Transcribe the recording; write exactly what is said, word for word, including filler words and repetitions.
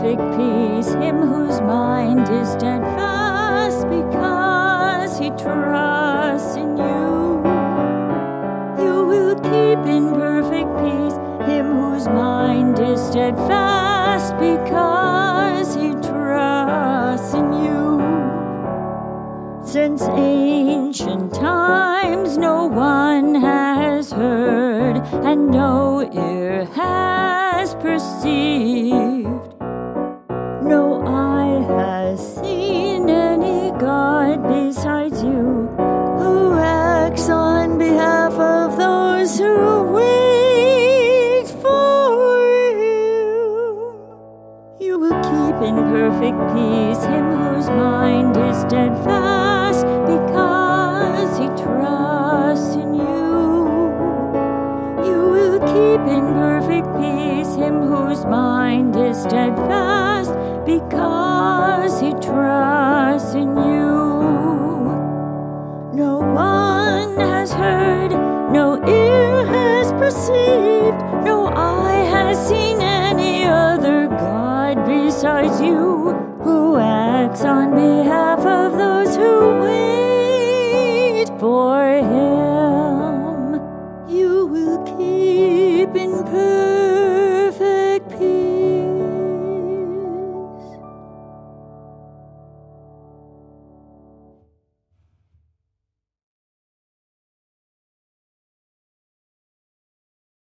perfect peace him whose mind is steadfast, because he trusts in you. You will keep in perfect peace him whose mind is steadfast, because he trusts in you. Since ancient times no one has heard, and no ear has perceived, no eye has seen any God besides you, who acts on behalf of those who wait for him. You will keep in perfect peace him whose mind is steadfast, because he trusts in you. You will keep in perfect peace him whose mind is steadfast, because he trusts in you. No one has heard, no ear has perceived, no eye has seen any other God besides you, who acts on behalf